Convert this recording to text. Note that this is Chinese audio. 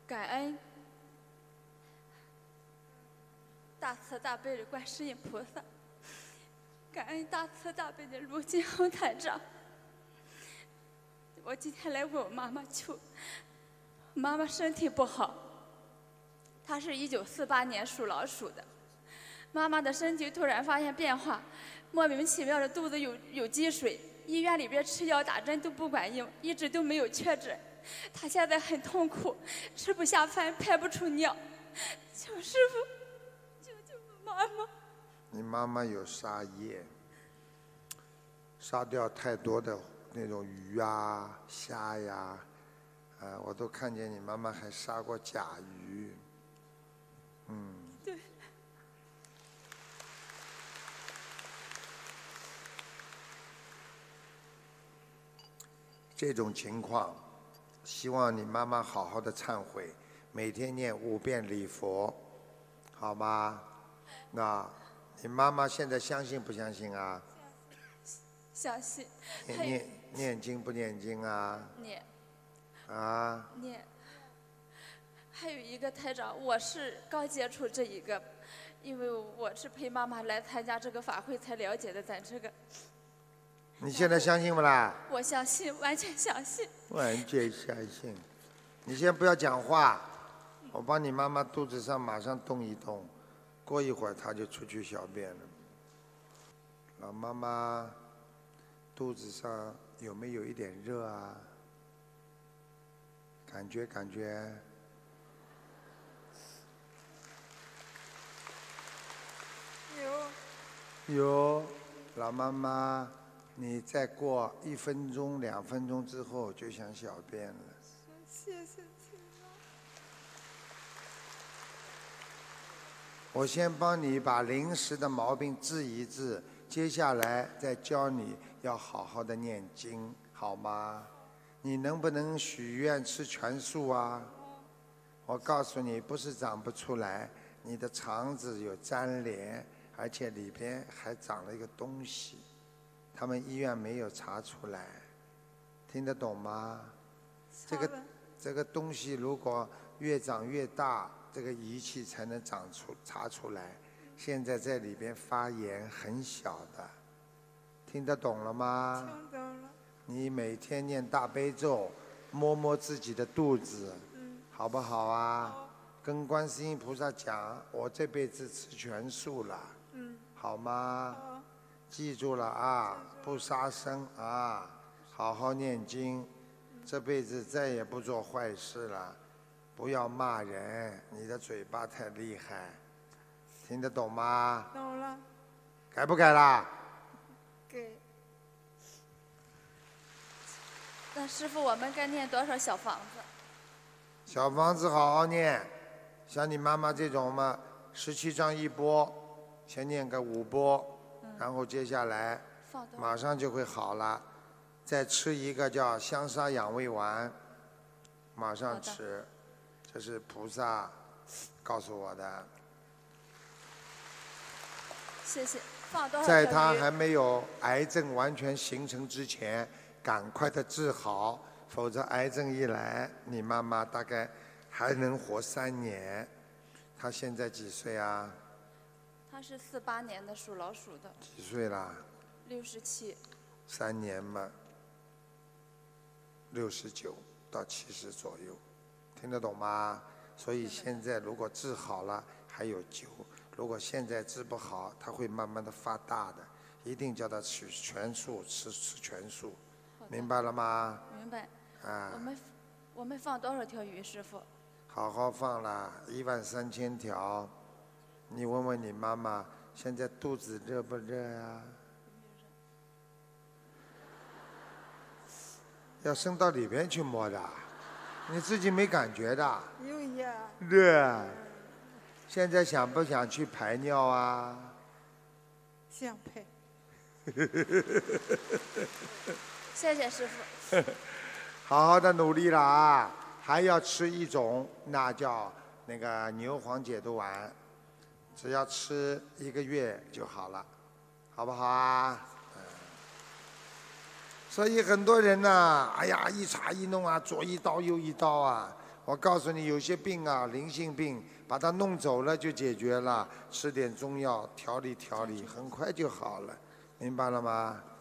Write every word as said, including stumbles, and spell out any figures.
感恩大慈大悲的观世音菩萨，感恩大慈大悲的卢金红台长。我今天来问我妈妈求，妈妈身体不好，她是一九四八年属老鼠的。妈妈的身体突然发现变化，莫名其妙的肚子有有积水，医院里边吃药打针都不管用，一直都没有确诊。她现在很痛苦，吃不下饭，排不出尿，求师傅救救我妈妈。 你妈妈有杀业，杀掉太多的那种鱼啊、虾呀，呃，我都看见你妈妈还杀过甲鱼，嗯。 对。 这种情况，希望你妈妈好好的忏悔，每天念五遍礼佛，好吗？那你妈妈现在相信不相信啊？ 相信。 念念念经不念经啊？ 念。 啊？ 念。还有一个台长，我是刚接触这一个，因为我是陪妈妈来参加这个法会才了解的咱这个。 你现在相信不啦？ 我相信，完全相信。 完全相信。你先不要讲话，我帮你妈妈肚子上马上动一动，过一会儿她就出去小便了。老妈妈肚子上有没有一点热啊？感觉感觉。有。有，老妈妈。你再过一分钟、两分钟之后就想小便了。 谢谢亲妈。 我先帮你把临时的毛病治一治，接下来再教你要好好的念经，好吗？你能不能许愿吃全素啊？我告诉你，不是长不出来，你的肠子有粘连，而且里边还长了一个东西。他们医院没有查出来，听得懂吗？这个这个东西如果越长越大，这个仪器才能长出查出来。现在在里边发炎，很小的，听得懂了吗？ 听懂了。 你每天念大悲咒，摸摸自己的肚子， 嗯、 好不好啊？好。跟观世音菩萨讲，我这辈子吃全素了， 嗯、 好吗？ 好。 记住了啊，不杀生啊，好好念经，这辈子再也不做坏事了，不要骂人，你的嘴巴太厉害，听得懂吗？ 懂了。 改不改啦？ 改。那师父，我们该念多少小房子？ 小房子好好念，像你妈妈这种嘛，十七章一波，先念个五波。然后接下来马上就会好了，再吃一个叫香砂养胃丸，马上吃，这是菩萨告诉我的。 谢谢。放多少？ 在他还没有癌症完全形成之前，赶快的治好，否则癌症一来，你妈妈大概还能活三年。她现在几岁啊？ 他是四八年的，属老鼠的。 几岁啦？ 六十七。 三年嘛，六十九到七十左右，听得懂吗？所以现在如果治好了还有救，如果现在治不好，它会慢慢的发大的，一定叫他吃全素，吃吃全素，明白了吗？ 明白。 啊。 我们我们放多少条鱼，师傅？ 好好放啦，一万三千条。你问问你妈妈，现在肚子热不热呀？要伸到里边去摸的，你自己没感觉的。 有呀。 热。现在想不想去排尿啊？ 想排。谢谢师傅。 好好的努力了啊！还要吃一种，那叫那个牛黄解毒丸。只要吃一个月就好了，好不好啊？嗯。所以很多人呢，哎呀，一查一弄啊，左一刀右一刀啊。 我告诉你，有些病啊，灵性病，把它弄走了就解决了，吃点中药调理调理，很快就好了，明白了吗？